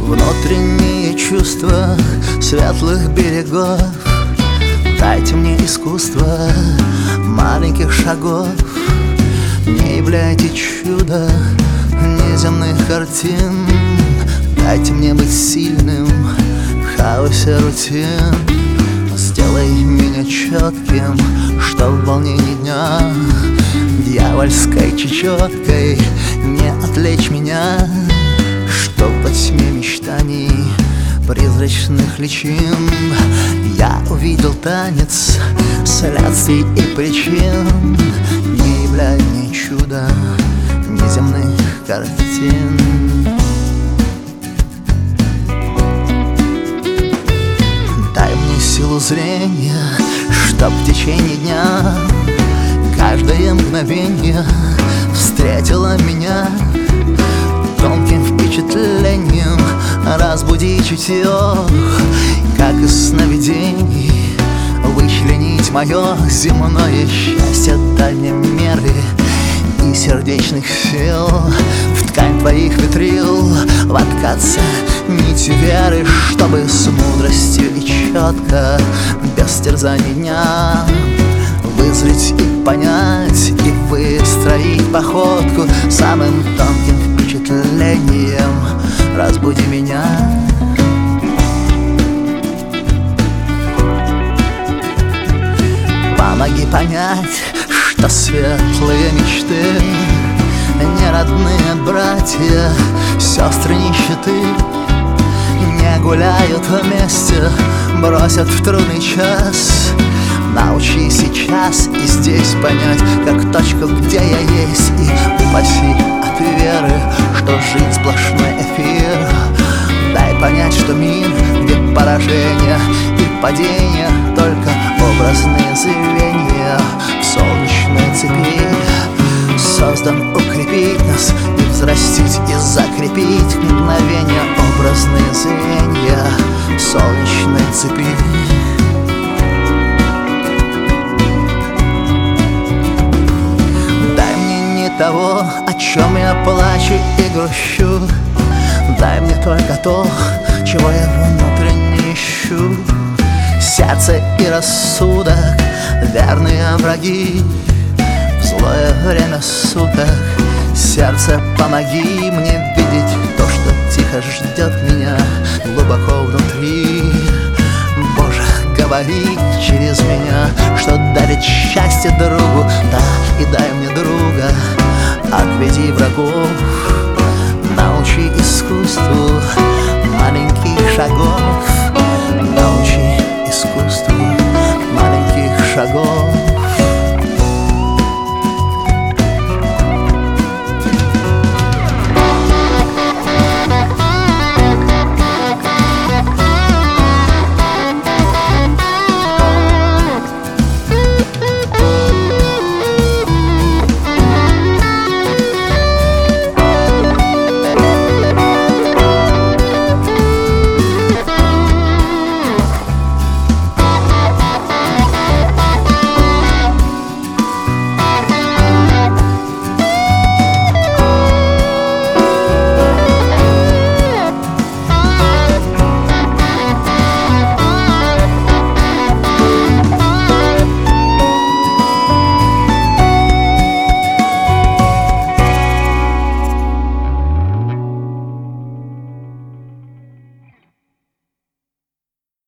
Внутренние чувства светлых берегов. Дайте мне искусство маленьких шагов. Не являйте чудо неземных картин. Дайте мне быть сильным в хаосе рутин. Сделай меня четким, что в волнении дня дьявольской чечеткой не отвлечь меня. Что во тьме мечтаний призрачных личин я увидел танец следствий и причин. Не являй мне чудо неземных картин. Дай мне силу зрения, чтоб в течение дня каждое мгновение встретило меня тонким впечатлением. Разбуди чутье, как из сновидений, вычленить мое земное счастье дальней меры и сердечных сил. В ткань твоих ветрил воткаться нить веры, чтобы с мудростью и четко, без терзаний дня, вызреть и понять, и выстроить походку самым тонким впечатлением. Разбуди меня. Помоги понять, что светлые мечты не родные братья, сестры нищеты. Не гуляют вместе, бросят в трудный час. Научи сейчас и здесь понять, как точку, где я есть, и упаси от веры, что жизнь сплошной эфир. Дай понять, что мир, где поражение и падение только образные звенья в солнечной цепи, создан укрепить нас и взрастить, и закрепить мгновения. Образные звенья в солнечной цепи. Того, о чем я плачу и грущу, дай мне только то, чего я внутренне ищу. Сердце и рассудок — верные враги в злое время суток. Сердце, помоги мне видеть то, что тихо ждет меня глубоко внутри. Боже, говори через меня, что дарит счастье другу. Да, и дай мне друга, отведи врагов, научи искусству маленьких шагов.